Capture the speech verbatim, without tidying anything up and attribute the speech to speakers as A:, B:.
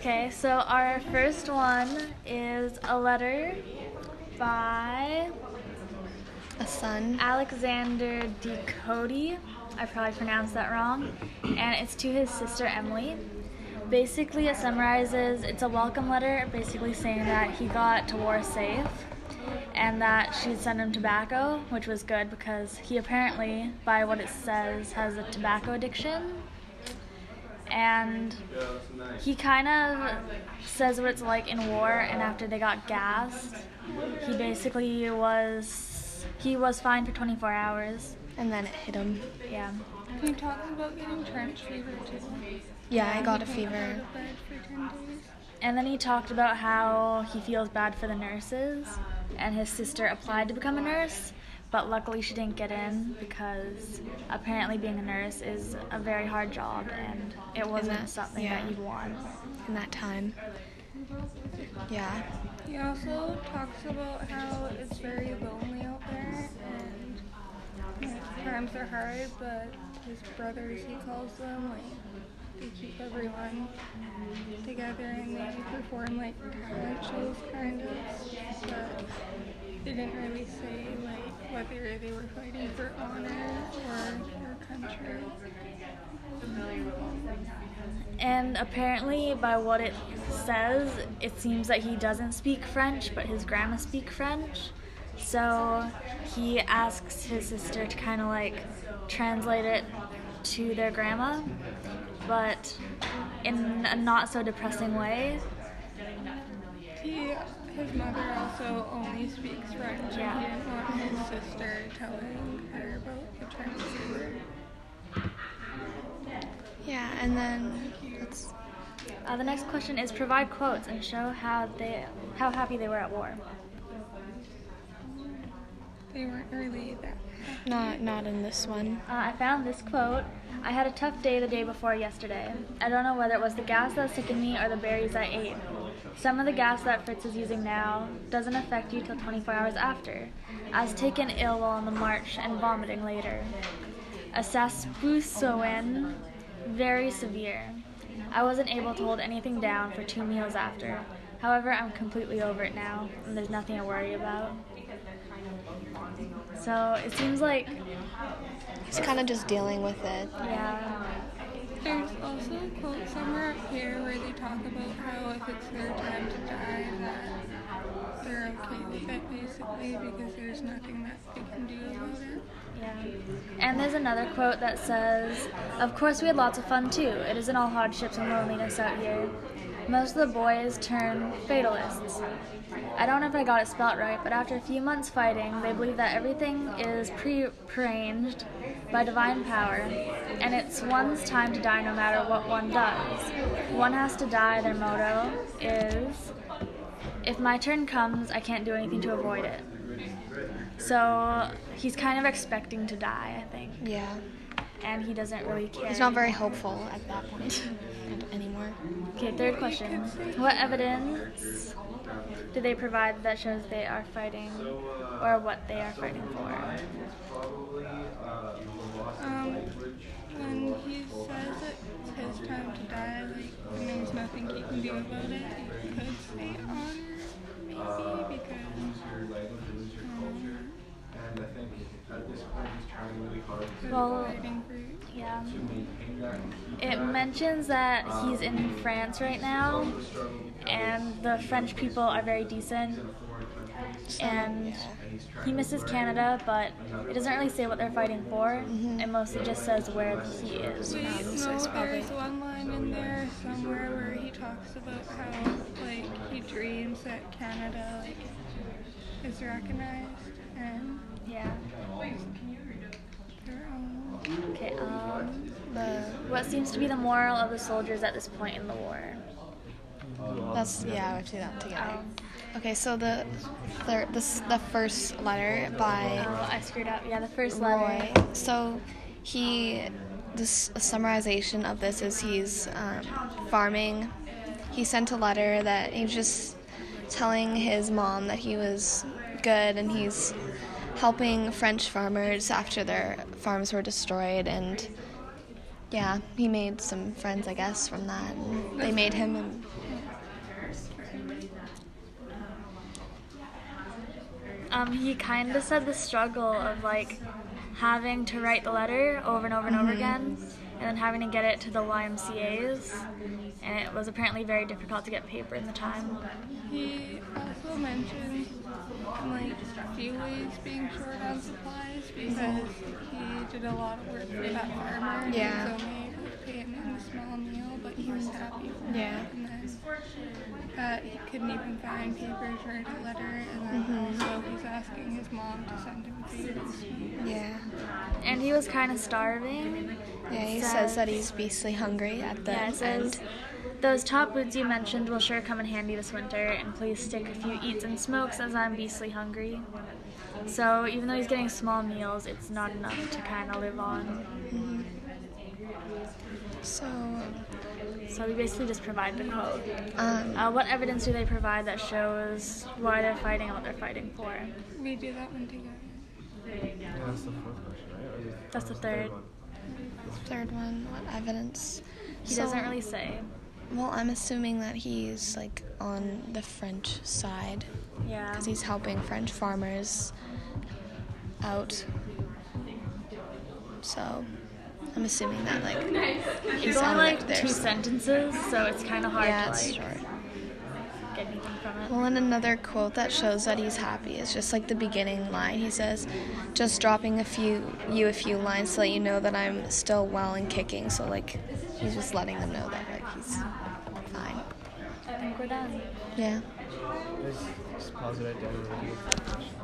A: Okay, so our first one is a letter by
B: A son.
A: Alexander D. Cody. I probably pronounced that wrong. And it's to his sister Emily. Basically, it summarizes, it's a welcome letter, basically saying that he got to war safe and that she'd send him tobacco, which was good because he apparently, by what it says, has a tobacco addiction. And he kind of says what it's like in war, and after they got gassed, he basically was, he was fine for twenty-four hours.
B: And then it hit him.
A: Yeah.
C: He talks about getting trench fever too.
B: Yeah, I got a
C: He
B: fever.
C: got out of bed for ten days.
A: And then he talked about how he feels bad for the nurses, and his sister applied to become a nurse, but luckily she didn't get in because apparently being a nurse is a very hard job, and it wasn't
B: that-
A: something
B: yeah.
A: that you'd want.
B: In that time. Yeah.
C: He also talks about how it's very lonely out there, and like, times are hard, but his brothers, he calls them, like, they keep everyone together and they perform like talent shows kind of, but they didn't really say like whether they were fighting for honor or their country.
A: And apparently, by what it says, it seems that he doesn't speak French, but his grandma speaks French. So he asks his sister to kind of like translate it to their grandma, but in a not so depressing way.
C: He, his mother also only speaks French,
A: Yeah.
C: and he didn't want his sister telling her about the French fever.
B: Yeah, and then let's
A: Uh, the next question is provide quotes and show how they how happy they were at war.
C: They weren't really that.
B: not not in this one.
A: Uh, I found this quote. I had a tough day the day before yesterday. I don't know whether it was the gas that sickened me or the berries I ate. Some of the gas that Fritz is using now doesn't affect you till twenty-four hours after. I was taken ill while on the march and vomiting later. A saspusoin, very severe. I wasn't able to hold anything down for two meals after. However, I'm completely over it now, and there's nothing to worry about. So it seems like,
B: He's kind of just dealing with it.
A: yeah,
C: There's also a quote somewhere up here where they talk about how if it's their time to die, that they're okay with it basically because there's nothing that they can do about it.
A: yeah. And there's another quote that says, of course we had lots of fun too. It isn't all hardships and loneliness out here. Most of the boys turn fatalists. I don't know if I got it spelt right, but after a few months fighting, they believe that everything is pre-arranged by divine power, and it's one's time to die no matter what one does. One has to die, their motto is, if my turn comes, I can't do anything to avoid it. So he's kind of expecting to die, I think,
B: Yeah.
A: and he doesn't really care.
B: He's not very hopeful at that point anymore.
A: Okay, third question. What evidence do they provide that shows they are fighting, or what they are fighting for?
C: Um, when he says it's his time to die, like, and there's nothing he can do about it, he could say honor, maybe, because, um,
A: Well,
C: fighting for
A: yeah. It mentions that he's in France right now, and the French people are very decent, and he misses Canada, but it doesn't really say what they're fighting for. It mostly just says where he is.
C: Wait,
B: Um, so
C: no,
B: it's probably-
C: there's one line in there somewhere where he talks about how, like, he dreams that Canada, like, is recognized and
A: Yeah.
C: their own.
A: Okay. Um,
B: The
A: what seems to be the moral of the soldiers at this point in the war?
B: that's yeah, we have to do that together.
A: Um,
B: Okay, so the third, this the first letter by
A: oh, I screwed up. Yeah, the first letter.
B: Roy. So he, this a summarization of this is he's um, farming. He sent a letter that he was just telling his mom that he was good and he's helping French farmers after their farms were destroyed, and yeah, he made some friends, I guess, from that. And they made him. And,
A: Um, he kind of said the struggle of like having to write the letter over and over and over again, and then having to get it to the Y M C As, and it was apparently very difficult to get paper in the time.
C: He also mentioned like Feely's being short on supplies because he did a lot of work for that farmer. And
B: Yeah.
C: He was only able to pay him in a small meal, but he was happy for
B: Yeah.
C: it. And then uh, he couldn't even find paper to write a letter, and then also he's asking his mom to send him food.
B: Yeah.
A: And he was kind of starving.
B: Yeah, he
A: Says-
B: says that he's beastly hungry at the
A: Yeah, it
B: end.
A: says, those top boots you mentioned will sure come in handy this winter, and please stick a few eats and smokes as I'm beastly hungry. So even though he's getting small meals, it's not enough to kind of live on.
B: So,
A: So we basically just provide the quote.
B: um,
A: Uh, what evidence do they provide that shows why they're fighting and what they're fighting for?
C: We do that one together.
D: That's the fourth question, right? Or the-
A: That's the
D: that was
A: third.
D: one.
B: third one, what evidence?
A: He
B: So-
A: doesn't really say.
B: Well, I'm assuming that he's like on the French side
A: Yeah.
B: because he's helping French farmers out. So, I'm assuming that like
A: It's
B: he's
A: only
B: on
A: like
B: their
A: two
B: side.
A: sentences, so it's kind of hard
B: Yeah,
A: to
B: it's
A: like
B: short.
A: get anything from it.
B: Well, and another quote that shows that he's happy is just like the beginning line. He says, "Just dropping a few you a few lines to let you know that I'm still well and kicking." So like, he's just letting them know that like he's fine.
A: I think we're done.
B: Yeah.
D: Just, just pause it right there and we'll do the fourth question.